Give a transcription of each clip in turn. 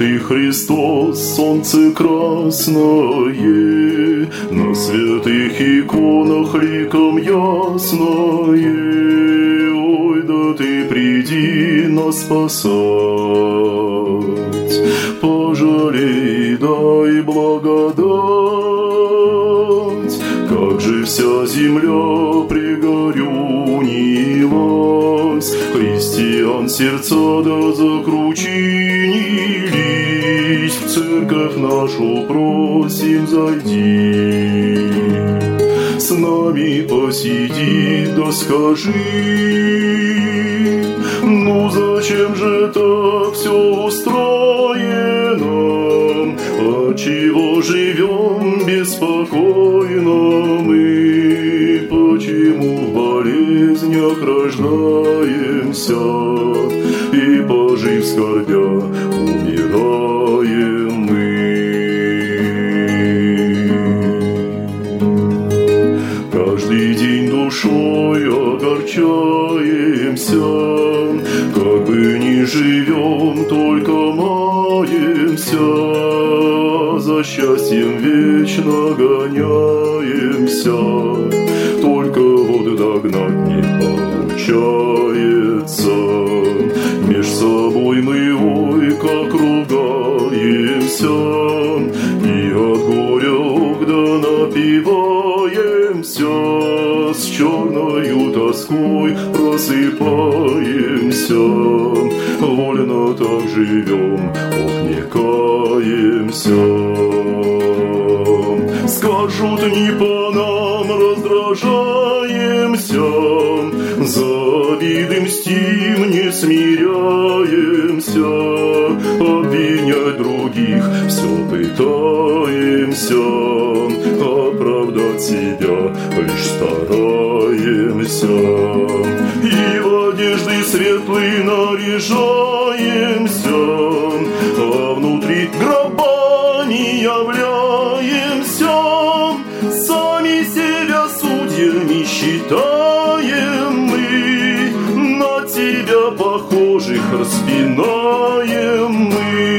ты, Христос, солнце красное, на святых иконах ликом ясное. Ой, да ты приди нас спасать, пожалей, дай благодать. Как же вся земля пригорюнилась, христиан сердца да закручинились. В церковь нашу просим, зайди, с нами посиди, да скажи, ну зачем же так все устроено? Отчего живем беспокойно мы? Почему в болезнях рождаемся и, пожив скорбя, умираем мы? Каждый день душой огорчаемся, как бы ни живем, только маемся, за счастьем вечно гоняемся, только вот догнать не получается. Меж собой мы ой как ругаемся, и от горя да напиваемся, с черною тоской просыпаемся. Вольно так живем, ох, не каемся. Скажут, не по нам раздражаемся, завидым мстим, не смиряемся, обвинять других все пытаемся, оправдать себя лишь стараемся, и в одежды светлые наряжаемся, а внутри гроба не являемся, сами себя судьями считаем мы, на тебя похожих распинаем мы.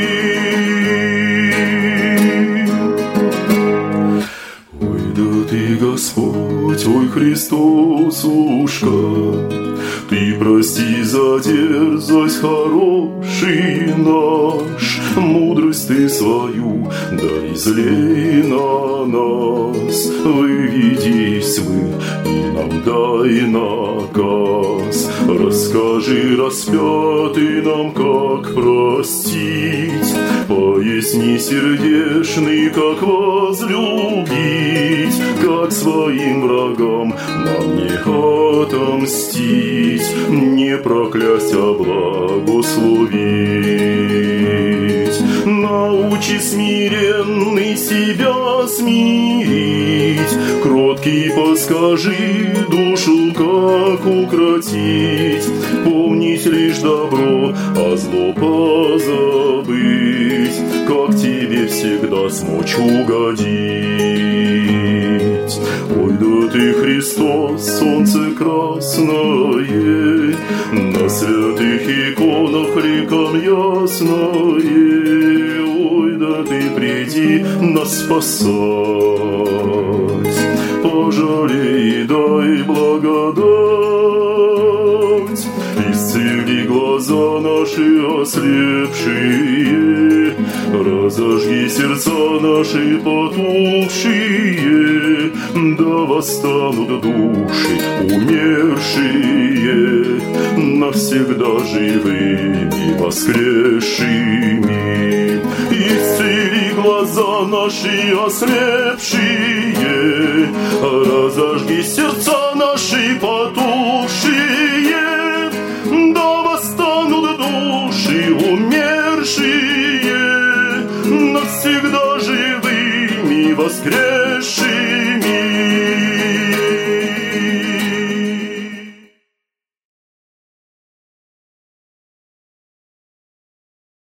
Ой, да ты, Господь, ой, Христосушка, ты прости за дерзость, хороший наш, мудрость ты свою, да излей на нас. Выведи тьмы и нам дай наказ, расскажи, распятый, нам как простить, поясни, сердечный, как возлюбить, как своим врагам нам не отомстить, не проклясть, а благословить. Научи, смиренный, себя смирить, кроткий подскажи, душу как укротить, помнить лишь добро, а зло позабыть, как тебе всегда смочь угодить. Ой, да ты, Христос, солнце красное, на святых иконах ликом ясное. Ой, да ты приди нас спасать, пожалей, дай благодать. Исцели глаза наши ослепшие, разожги сердца наши потухшие, да восстанут души умершие, навсегда живыми воскресшими. Исцели глаза наши ослепшие, разожги сердца наши потухшие, да восстанут души умершие, навсегда живыми воскресшие.